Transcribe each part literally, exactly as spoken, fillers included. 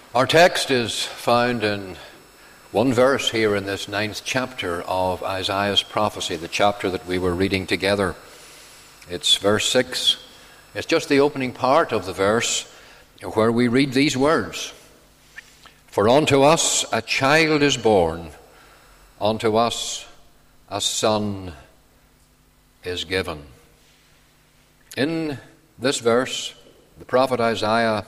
Our text is found in one verse here in this ninth chapter of Isaiah's prophecy, the chapter that we were reading together. It's verse six. It's just the opening part of the verse where we read these words. For unto us a child is born, unto us a son is given. In this verse, the prophet Isaiah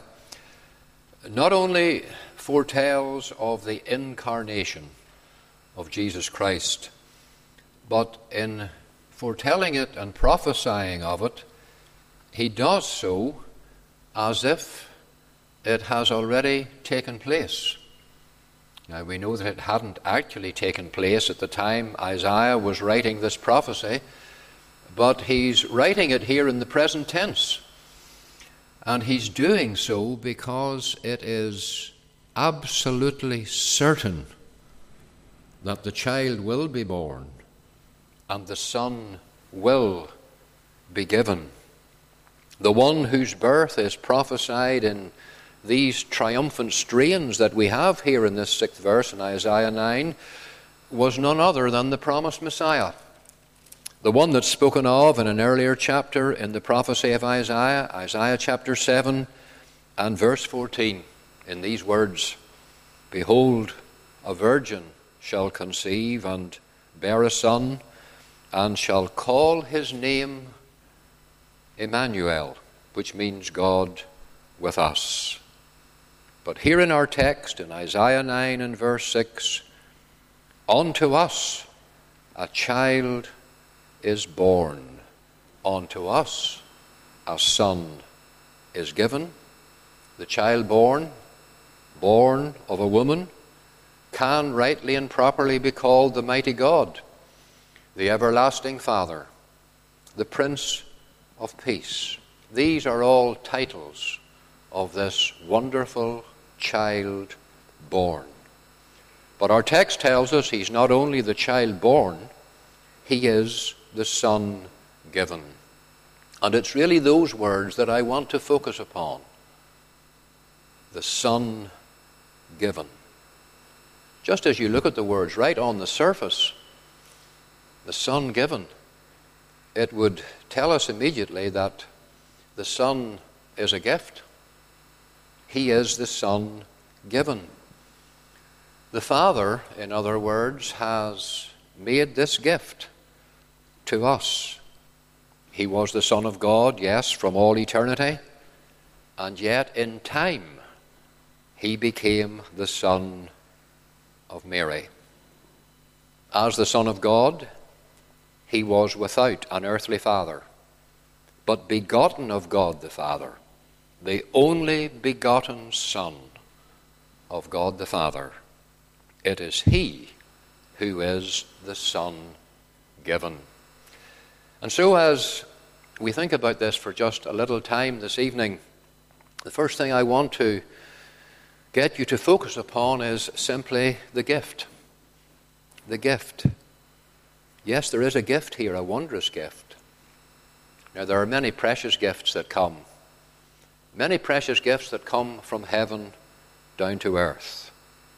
not only foretells of the incarnation of Jesus Christ, but in foretelling it and prophesying of it, he does so as if it has already taken place. Now, we know that it hadn't actually taken place at the time Isaiah was writing this prophecy, but he's writing it here in the present tense. And he's doing so because it is absolutely certain that the child will be born and the son will be given. The one whose birth is prophesied in these triumphant strains that we have here in this sixth verse in Isaiah nine was none other than the promised Messiah. The one that's spoken of in an earlier chapter in the prophecy of Isaiah, Isaiah chapter seven and verse fourteen, in these words, Behold, a virgin shall conceive and bear a son, and shall call his name Emmanuel, which means God with us. But here in our text, in Isaiah nine and verse six, unto us a child is born, unto us a son is given. The child born, born of a woman, can rightly and properly be called the mighty God, the everlasting Father, the Prince of Peace. These are all titles of this wonderful child born. But our text tells us he's not only the child born, he is the son given. And it's really those words that I want to focus upon. The son given. Just as you look at the words right on the surface, the son given, it would tell us immediately that the son is a gift. He is the son given. The Father, in other words, has made this gift to us. He was the Son of God, yes, from all eternity, and yet in time he became the Son of Mary. As the Son of God, he was without an earthly father, but begotten of God the Father, the only begotten Son of God the Father. It is he who is the Son given. And so as we think about this for just a little time this evening, the first thing I want to get you to focus upon is simply the gift. The gift. Yes, there is a gift here, a wondrous gift. Now, there are many precious gifts that come. Many precious gifts that come from heaven down to earth.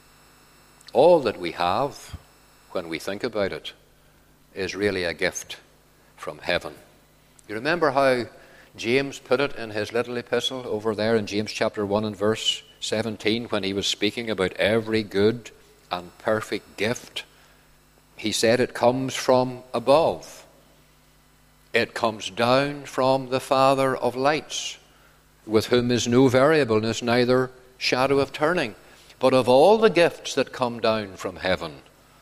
All that we have, when we think about it, is really a gift from heaven. You remember how James put it in his little epistle over there in James chapter one and verse seventeen, when he was speaking about every good and perfect gift? He said it comes from above. It comes down from the Father of lights, with whom is no variableness, neither shadow of turning. But of all the gifts that come down from heaven,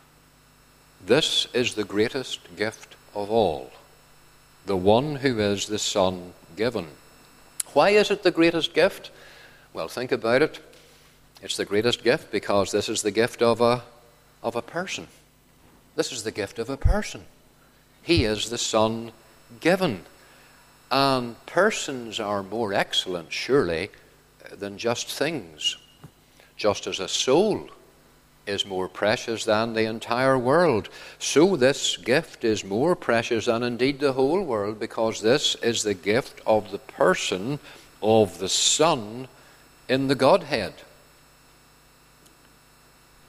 this is the greatest gift of all, the one who is the Son given. Why is it the greatest gift? Well, think about it. It's the greatest gift because this is the gift of a, of a person. This is the gift of a person. He is the Son given. And persons are more excellent, surely, than just things. Just as a soul is more precious than the entire world, so this gift is more precious than indeed the whole world, because this is the gift of the person of the Son in the Godhead.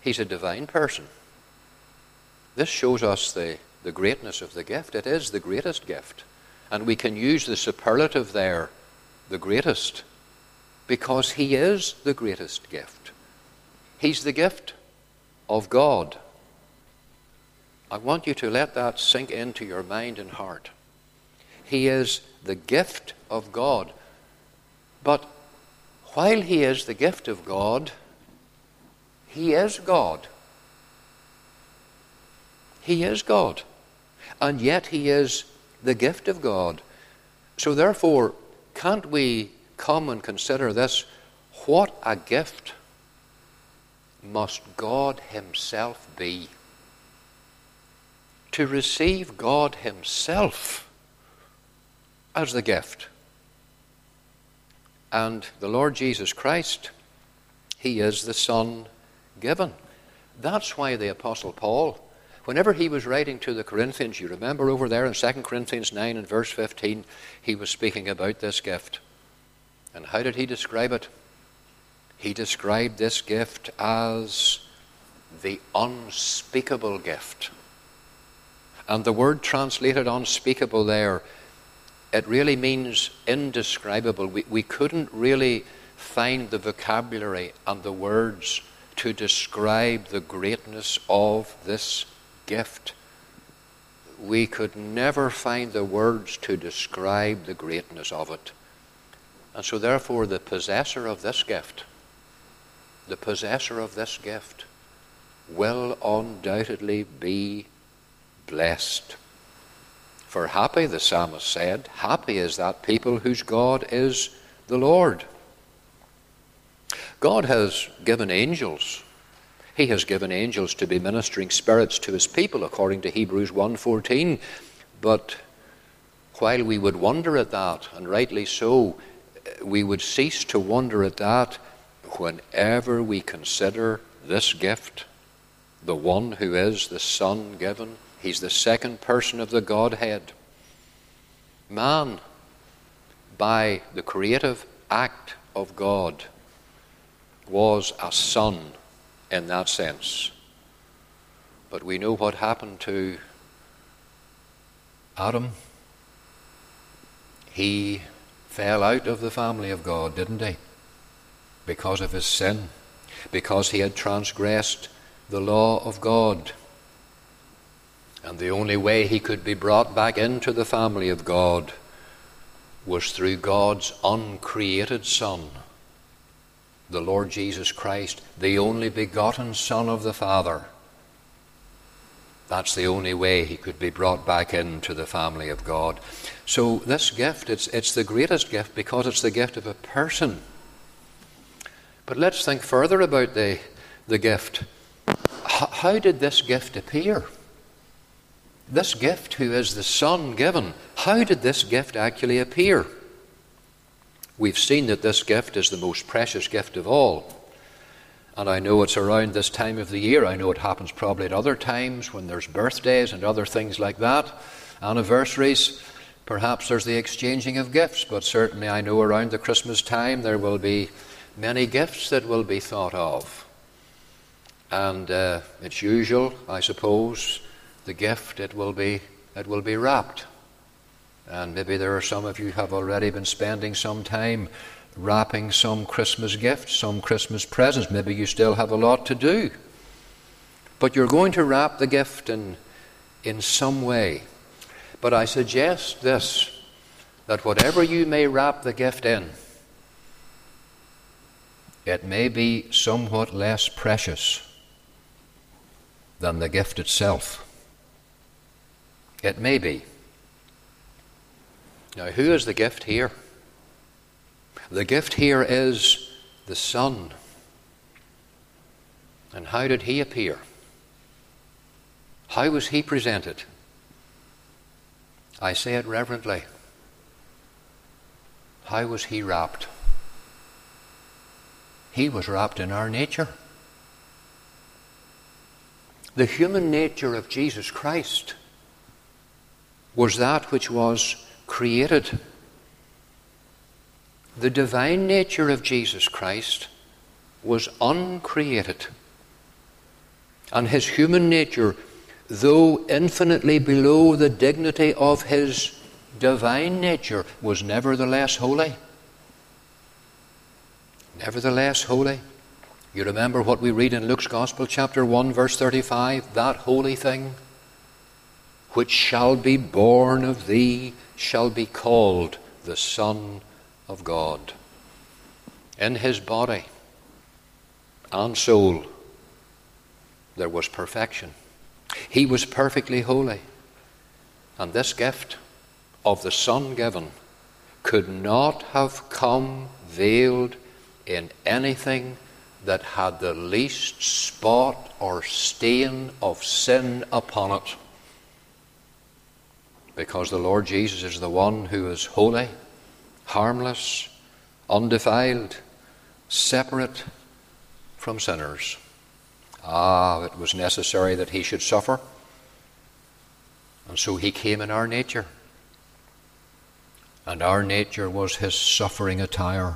He's a divine person. This shows us the, the greatness of the gift. It is the greatest gift. And we can use the superlative there, the greatest, because he is the greatest gift. He's the gift of God. I want you to let that sink into your mind and heart. He is the gift of God. But while he is the gift of God, he is God. He is God. And yet he is the gift of God. So therefore, can't we come and consider this? What a gift must God himself be? To receive God himself as the gift. And the Lord Jesus Christ, he is the Son given. That's why the Apostle Paul, whenever he was writing to the Corinthians, you remember over there in Second Corinthians nine and verse fifteen, he was speaking about this gift. And how did he describe it? He described this gift as the unspeakable gift. And the word translated unspeakable there, it really means indescribable. We, we couldn't really find the vocabulary and the words to describe the greatness of this gift. We could never find the words to describe the greatness of it. And so therefore the possessor of this gift, the possessor of this gift will undoubtedly be blessed. For happy, the psalmist said, happy is that people whose God is the Lord. God has given angels. He has given angels to be ministering spirits to his people, according to Hebrews one fourteen. But while we would wonder at that, and rightly so, we would cease to wonder at that whenever we consider this gift, the one who is the Son given. He's the second person of the Godhead. Man, by the creative act of God, was a son in that sense. But we know what happened to Adam. He fell out of the family of God, didn't he? Because of his sin. Because he had transgressed the law of God. And the only way he could be brought back into the family of God was through God's uncreated Son, the Lord Jesus Christ, the only begotten Son of the Father. That's the only way he could be brought back into the family of God. So this gift, it's, it's the greatest gift because it's the gift of a person. But let's think further about the, the gift. H- how did this gift appear? This gift, who is the Son given, how did this gift actually appear? We've seen that this gift is the most precious gift of all. And I know it's around this time of the year. I know it happens probably at other times when there's birthdays and other things like that, anniversaries. Perhaps there's the exchanging of gifts, but certainly I know around the Christmas time there will be many gifts that will be thought of. And uh, it's usual, I suppose, the gift, it will be it will be wrapped. And maybe there are some of you who have already been spending some time wrapping some Christmas gifts, some Christmas presents. Maybe you still have a lot to do. But you're going to wrap the gift in, in some way. But I suggest this, that whatever you may wrap the gift in, it may be somewhat less precious than the gift itself. It may be. Now, who is the gift here? The gift here is the Son. And how did he appear? How was he presented? I say it reverently. How was he wrapped? He was wrapped in our nature. The human nature of Jesus Christ was that which was created. The divine nature of Jesus Christ was uncreated. And his human nature, though infinitely below the dignity of his divine nature, was nevertheless holy. Nevertheless holy. You remember what we read in Luke's Gospel, chapter one, verse thirty-five, that holy thing which shall be born of thee shall be called the Son of God. In his body and soul there was perfection. He was perfectly holy. And this gift of the Son given could not have come veiled in anything that had the least spot or stain of sin upon it. Because the Lord Jesus is the one who is holy, harmless, undefiled, separate from sinners. Ah, it was necessary that he should suffer. And so he came in our nature. And our nature was his suffering attire,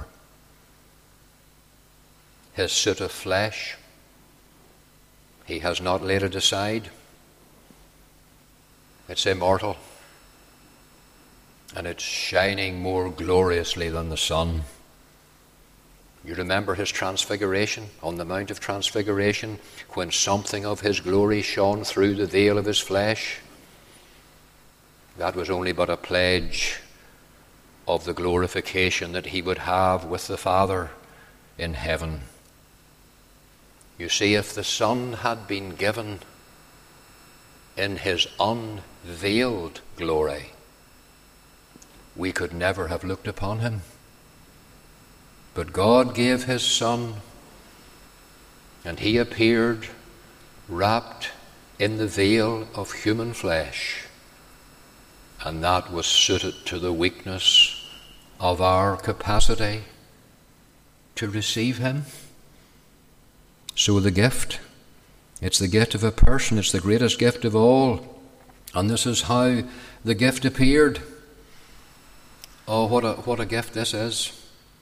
his suit of flesh. He has not laid it aside. It's immortal. And it's shining more gloriously than the sun. You remember his transfiguration on the Mount of Transfiguration, when something of his glory shone through the veil of his flesh. That was only but a pledge of the glorification that he would have with the Father in heaven. You see, if the Son had been given in his unveiled glory, we could never have looked upon him. But God gave his Son, and he appeared wrapped in the veil of human flesh, and that was suited to the weakness of our capacity to receive him. So the gift, it's the gift of a person, it's the greatest gift of all, and this is how the gift appeared. Oh, what a, what a gift this is.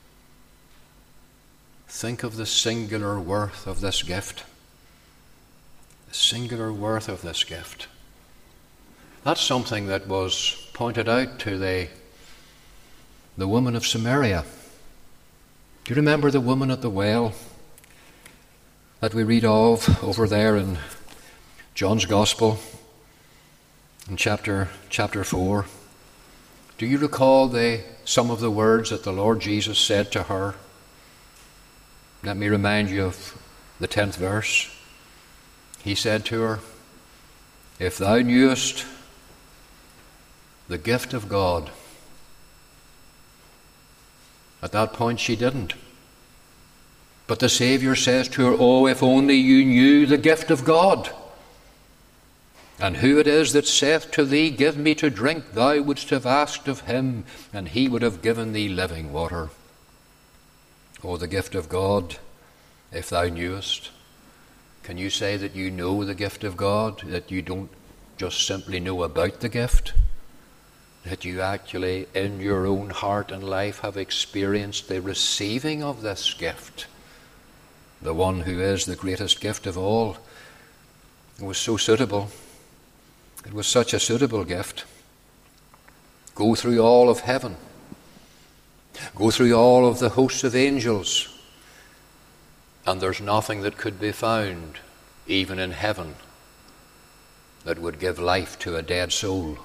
Think of the singular worth of this gift. The singular worth of this gift. That's something that was pointed out to the, the woman of Samaria. Do you remember the woman at the well that we read of over there in John's Gospel in chapter, chapter four? Do you recall the, some of the words that the Lord Jesus said to her? Let me remind you of the tenth verse. He said to her, if thou knewest the gift of God. At that point she didn't. But the Saviour says to her, oh, if only you knew the gift of God, and who it is that saith to thee, give me to drink, thou wouldst have asked of him, and he would have given thee living water. Oh, the gift of God, if thou knewest. Can you say that you know the gift of God, that you don't just simply know about the gift, that you actually in your own heart and life have experienced the receiving of this gift, the one who is the greatest gift of all? It was so suitable. It was such a suitable gift. Go through all of heaven. Go through all of the hosts of angels, and there's nothing that could be found, even in heaven, that would give life to a dead soul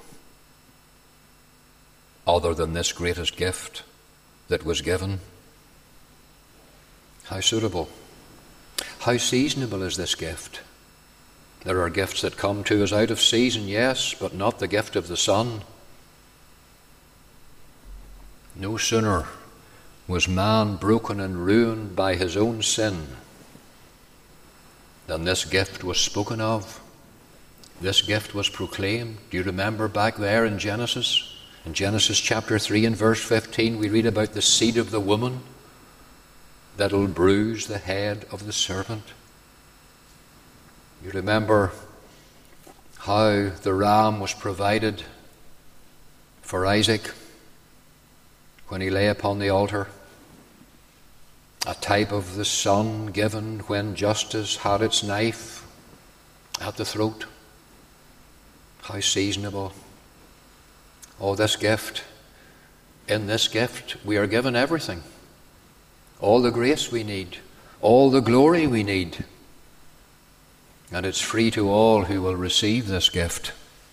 other than this greatest gift that was given. How suitable, how seasonable is this gift? There are gifts that come to us out of season, yes, but not the gift of the Son. No sooner was man broken and ruined by his own sin than this gift was spoken of. This gift was proclaimed. Do you remember back there in Genesis? In Genesis chapter three and verse fifteen, we read about the seed of the woman that'll bruise the head of the serpent. You remember how the ram was provided for Isaac when he lay upon the altar, a type of the son given when justice had its knife at the throat. How seasonable. Oh, this gift. In this gift, we are given everything. All the grace we need. All the glory we need. And it's free to all who will receive this gift.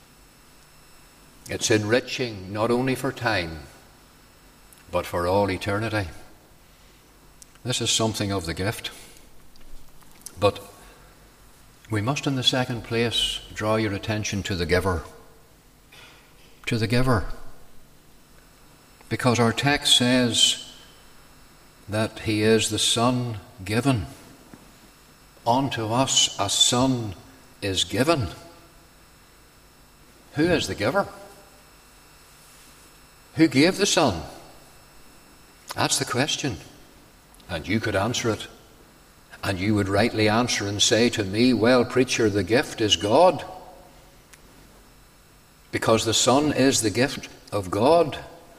It's enriching not only for time, but for all eternity. This is something of the gift. But we must, in the second place, draw your attention to the giver. To the giver. Because our text says that he is the Son given. Unto us a Son is given. Who is the giver? Who gave the Son? That's the question. And you could answer it. And you would rightly answer and say to me, well, preacher, the gift is God. Because the Son is the gift of God.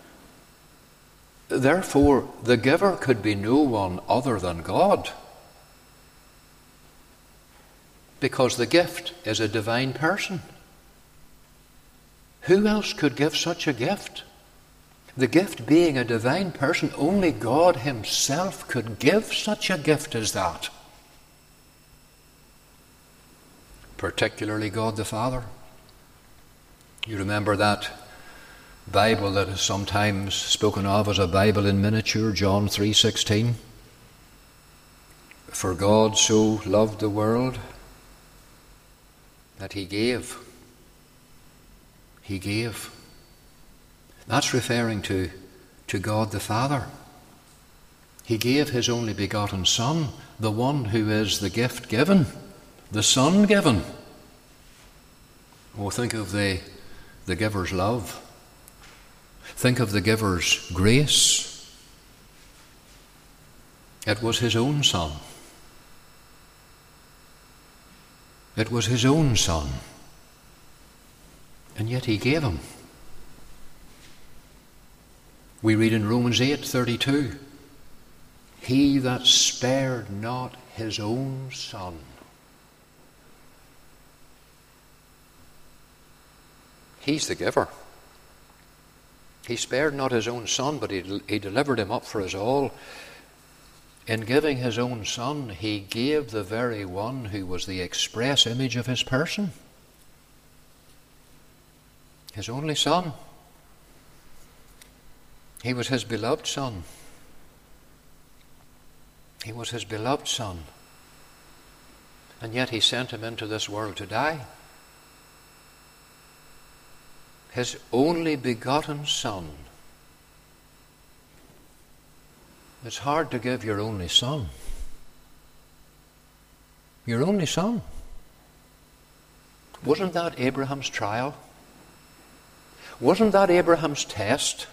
Therefore, the giver could be no one other than God. Because the gift is a divine person. Who else could give such a gift? The gift being a divine person, only God himself could give such a gift as that. Particularly God the Father. You remember that Bible that is sometimes spoken of as a Bible in miniature, John three sixteen. For God so loved the world that he gave. He gave. That's referring to, to God the Father. He gave his only begotten Son, the one who is the gift given, the Son given. Oh, think of the, the giver's love. Think of the giver's grace. It was his own Son. It was his own Son. And yet he gave him. We read in Romans eight thirty-two, he that spared not his own Son. He's the giver. He spared not his own Son, but he, he delivered him up for us all. In giving his own Son, he gave the very one who was the express image of his person. His only Son. He was his beloved Son. He was his beloved Son. And yet he sent him into this world to die. His only begotten Son. It's hard to give your only Son. Your only Son. Wasn't that Abraham's trial? Wasn't that Abraham's test?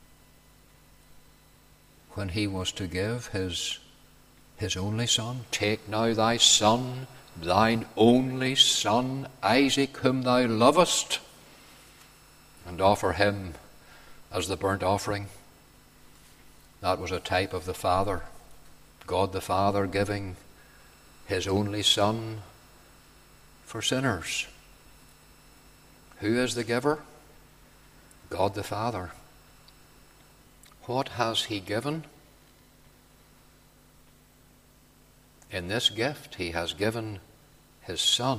When he was to give his, his only son. Take now thy son, thine only son, Isaac, whom thou lovest, and offer him as the burnt offering. That was a type of the Father, God the Father giving his only Son for sinners. Who is the giver? God the Father. What has he given? In this gift he has given his Son.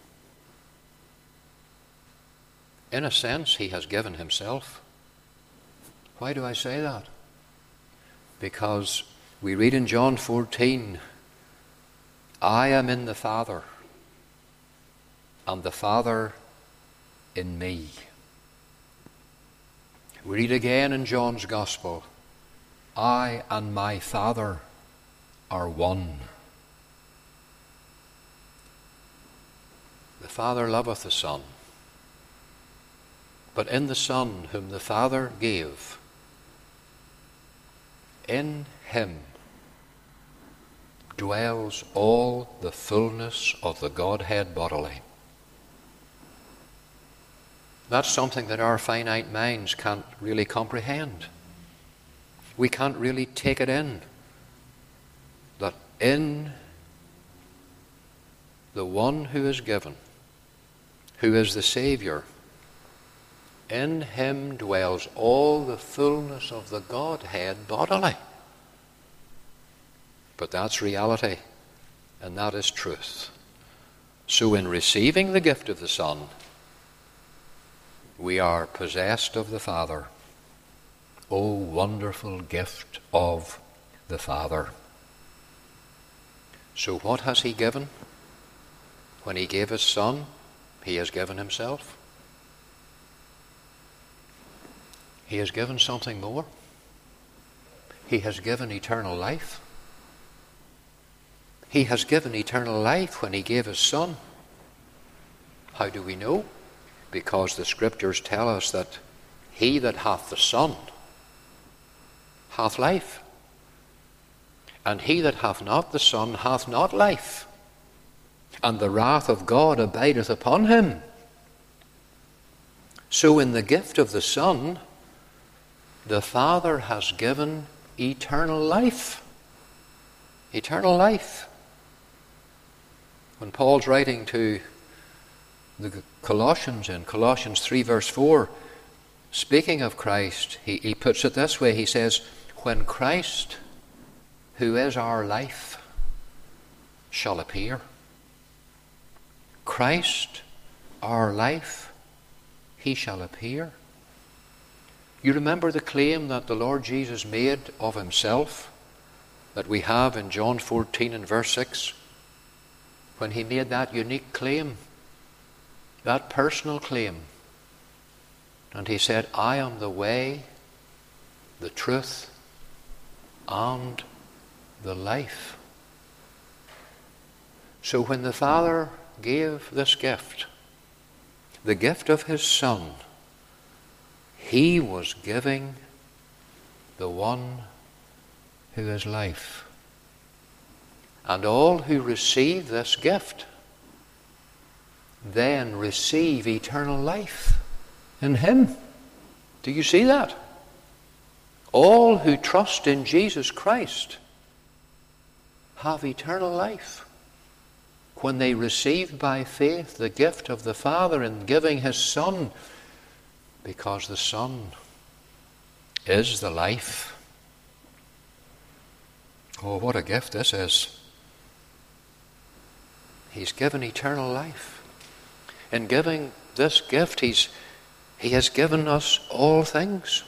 In a sense, he has given himself. Why do I say that? Because we read in John fourteen, I am in the Father, and the Father in me. We read again in John's Gospel, I and my Father are one. The Father loveth the Son, but in the Son whom the Father gave, in him dwells all the fullness of the Godhead bodily. That's something that our finite minds can't really comprehend. We can't really take it in. That in the one who is given, who is the Saviour, in him dwells all the fullness of the Godhead bodily. But that's reality, and that is truth. So in receiving the gift of the Son, we are possessed of the Father. O wonderful gift of the Father. So what has he given? When he gave his Son, he has given himself. He has given something more. He has given eternal life. He has given eternal life when he gave his Son. How do we know? Because the Scriptures tell us that he that hath the Son hath life, and he that hath not the Son hath not life, and the wrath of God abideth upon him. So in the gift of the Son, the Father has given eternal life. Eternal life. When Paul's writing to the Colossians in Colossians three verse four, speaking of Christ, he, he puts it this way. He says, when Christ, who is our life, shall appear. Christ, our life, he shall appear. You remember the claim that the Lord Jesus made of himself that we have in John fourteen and verse six? When he made that unique claim, that personal claim, and he said, I am the way, the truth, and the life. So when the Father gave this gift, the gift of his Son, he was giving the one who is life. And all who receive this gift then receive eternal life in him. Do you see that? All who trust in Jesus Christ have eternal life when they received by faith the gift of the Father in giving his Son, because the Son is the life. Oh, what a gift this is. He's given eternal life. In giving this gift, he's, he has given us all things.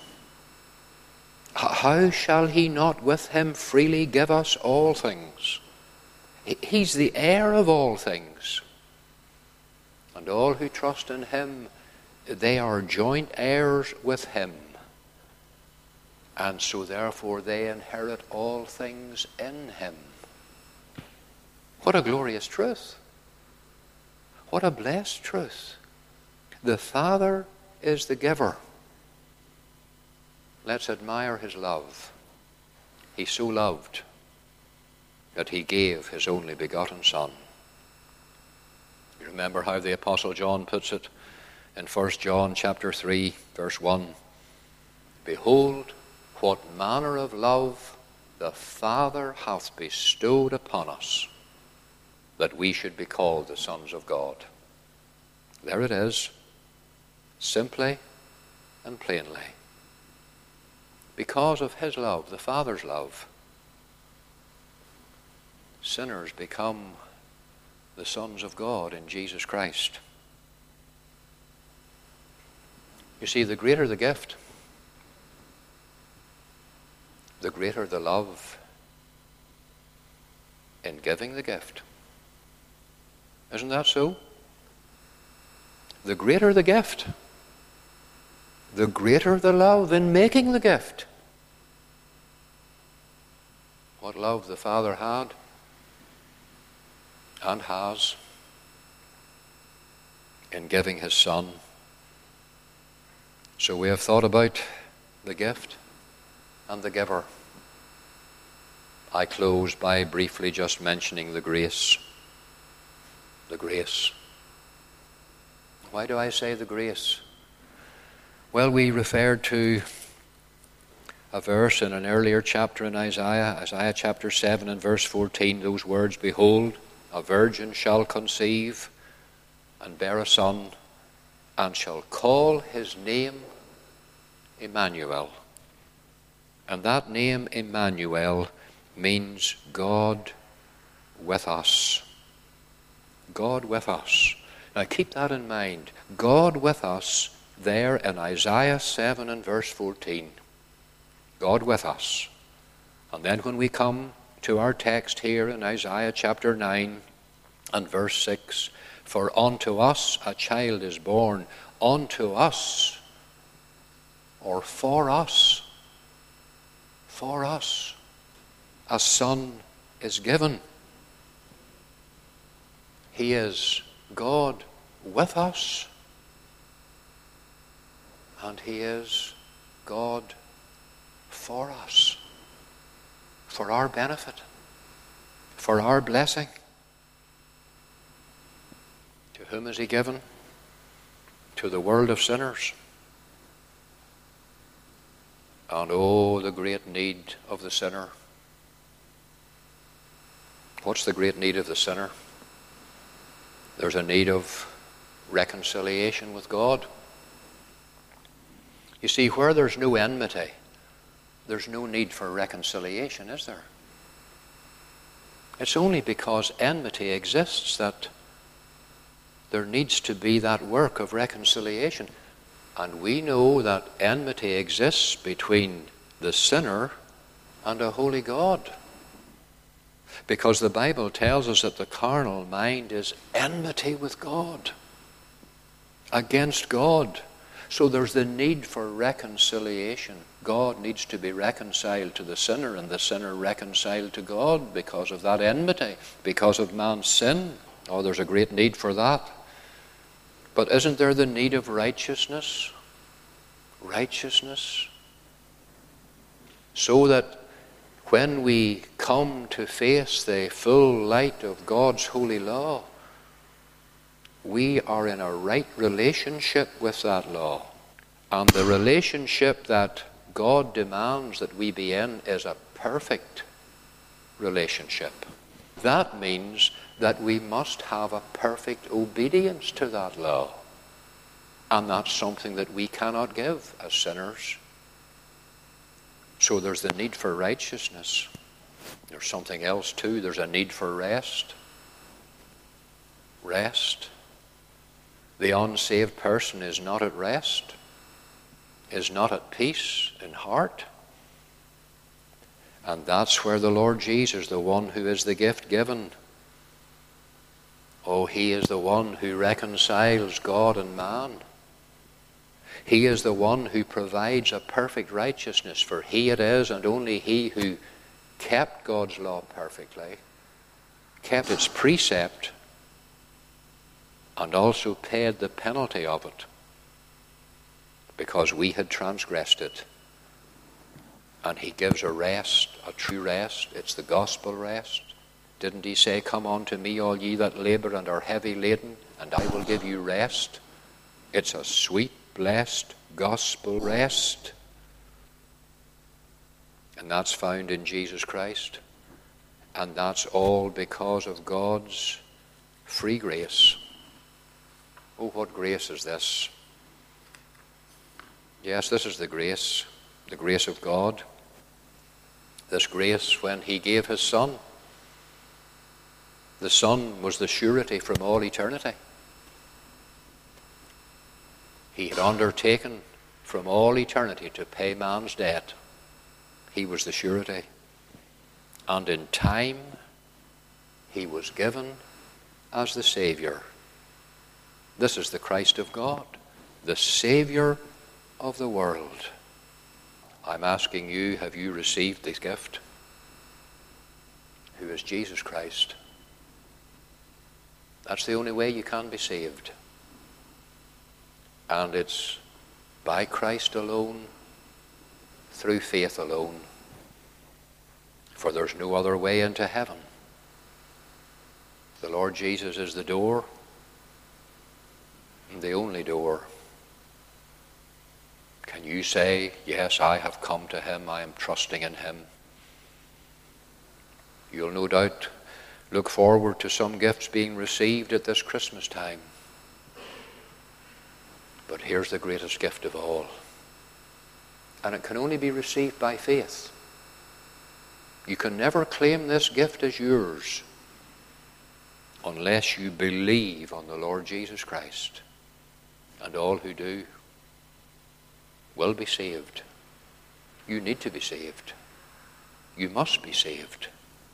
How shall he not with him freely give us all things? He's the heir of all things. And all who trust in him, they are joint heirs with him. And so therefore they inherit all things in him. What a glorious truth. What a blessed truth. The Father is the giver. Let's admire his love. He so loved that he gave his only begotten Son. You remember how the Apostle John puts it in First John chapter three, verse one. Behold, what manner of love the Father hath bestowed upon us, that we should be called the sons of God. There it is, simply and plainly. Because of his love, the Father's love, sinners become the sons of God in Jesus Christ. You see, the greater the gift, the greater the love in giving the gift. Isn't that so? The greater the gift, the greater the love in making the gift. What love the Father had and has in giving his Son. So we have thought about the gift and the giver. I close by briefly just mentioning the grace. The grace. Why do I say the grace? Well, we referred to a verse in an earlier chapter in Isaiah, Isaiah chapter seven and verse fourteen, those words, behold, a virgin shall conceive and bear a son, and shall call his name Emmanuel. And that name Emmanuel means God with us. God with us. Now keep that in mind. God with us there in Isaiah seven and verse fourteen. God with us. And then when we come to our text here in Isaiah chapter nine and verse six, for unto us a child is born, unto us, or for us, for us, a son is given. He is God with us, and he is God for us, for our benefit, for our blessing. To whom is he given? To the world of sinners. And oh, the great need of the sinner. What's the great need of the sinner? There's a need of reconciliation with God. You see, where there's no enmity, there's no need for reconciliation, is there? It's only because enmity exists that there needs to be that work of reconciliation. And we know that enmity exists between the sinner and a holy God. Because the Bible tells us that the carnal mind is enmity with God, against God. So there's the need for reconciliation. God needs to be reconciled to the sinner, and the sinner reconciled to God because of that enmity, because of man's sin. Oh, there's a great need for that. But isn't there the need of righteousness? Righteousness. So that when we come to face the full light of God's holy law, we are in a right relationship with that law. And the relationship that God demands that we be in is a perfect relationship. That means that we must have a perfect obedience to that law. And that's something that we cannot give as sinners. So there's the need for righteousness. There's something else too. There's a need for rest. Rest. The unsaved person is not at rest, is not at peace in heart. And that's where the Lord Jesus, the one who is the gift given, oh, he is the one who reconciles God and man. He is the one who provides a perfect righteousness, for he it is, and only he, who kept God's law perfectly, kept its precept, and also paid the penalty of it, because we had transgressed it. And he gives a rest, a true rest. It's the gospel rest. Didn't he say, "Come unto me, all ye that labor and are heavy laden, and I will give you rest"? It's a sweet, blessed gospel rest. And that's found in Jesus Christ. And that's all because of God's free grace. Oh, what grace is this? Yes, this is the grace, the grace of God. This grace when he gave his Son. The Son was the surety from all eternity. He had undertaken from all eternity to pay man's debt. He was the surety. And in time, he was given as the Savior. This is the Christ of God, the Savior of the world. I'm asking you, have you received this gift? Who is Jesus Christ? That's the only way you can be saved. And it's by Christ alone, through faith alone. For there's no other way into heaven. The Lord Jesus is the door, the only door. Can you say, "Yes, I have come to him, I am trusting in him"? You'll no doubt look forward to some gifts being received at this Christmas time. But here's the greatest gift of all. And it can only be received by faith. You can never claim this gift as yours unless you believe on the Lord Jesus Christ. And all who do will be saved. You need to be saved. You must be saved.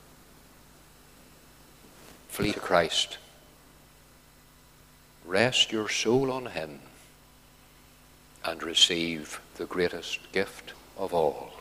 Flee to Christ. Rest your soul on him and receive the greatest gift of all.